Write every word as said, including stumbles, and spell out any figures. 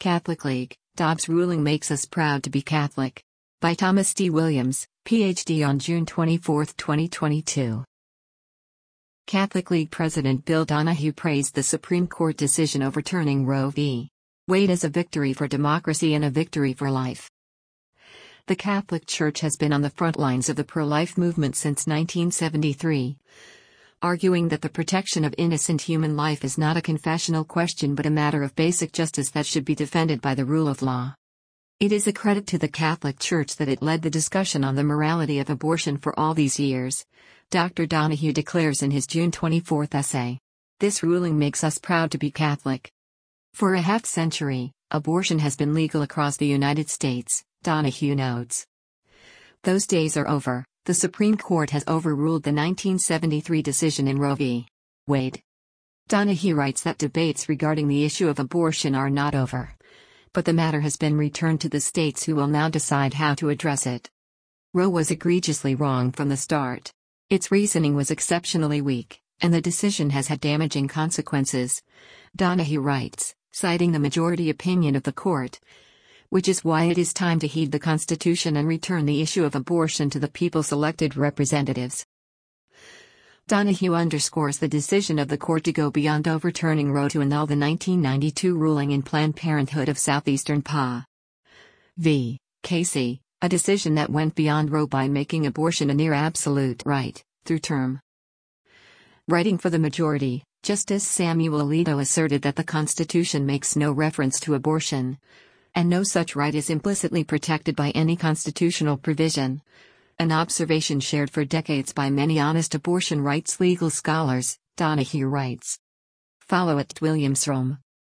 Catholic League, Dobbs ruling makes us proud to be Catholic. By Thomas D. Williams, P H D on June twenty-fourth, twenty twenty-two. Catholic League President Bill Donohue praised the Supreme Court decision overturning Roe v. Wade as a victory for democracy and a victory for life. The Catholic Church has been on the front lines of the pro-life movement since nineteen seventy-three, arguing that the protection of innocent human life is not a confessional question but a matter of basic justice that should be defended by the rule of law. It is a credit to the Catholic Church that it led the discussion on the morality of abortion for all these years, Doctor Donohue declares in his June twenty-fourth essay. This ruling makes us proud to be Catholic. For a half century, abortion has been legal across the United States, Donohue notes. Those days are over. The Supreme Court has overruled the nineteen seventy-three decision in Roe v. Wade. Donohue writes that debates regarding the issue of abortion are not over, but the matter has been returned to the states who will now decide how to address it. Roe was egregiously wrong from the start. Its reasoning was exceptionally weak, and the decision has had damaging consequences, Donohue writes, citing the majority opinion of the court, which is why it is time to heed the Constitution and return the issue of abortion to the people's elected representatives. Donohue underscores the decision of the court to go beyond overturning Roe to annul the nineteen ninety-two ruling in Planned Parenthood of Southeastern P A v. Casey, a decision that went beyond Roe by making abortion a near-absolute right, through term. Writing for the majority, Justice Samuel Alito asserted that the Constitution makes no reference to abortion, and no such right is implicitly protected by any constitutional provision, an observation shared for decades by many honest abortion rights legal scholars, Donohue writes. Follow at Williams Rome.